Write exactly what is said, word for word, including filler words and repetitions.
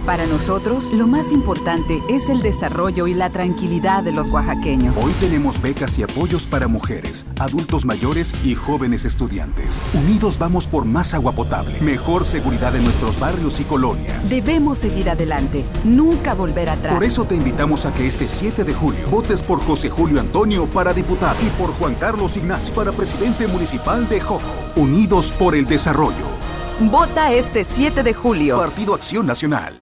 Para nosotros, lo más importante es el desarrollo y la tranquilidad de los oaxaqueños. Hoy tenemos becas y apoyos para mujeres, adultos mayores y jóvenes estudiantes. Unidos vamos por más agua potable, mejor seguridad en nuestros barrios y colonias. Debemos seguir adelante, nunca volver atrás. Por eso te invitamos a que este siete de julio votes por José Julio Antonio para diputado y por Juan Carlos Ignacio para presidente municipal de Joco. Unidos por el desarrollo. Vota este siete de julio. Partido Acción Nacional.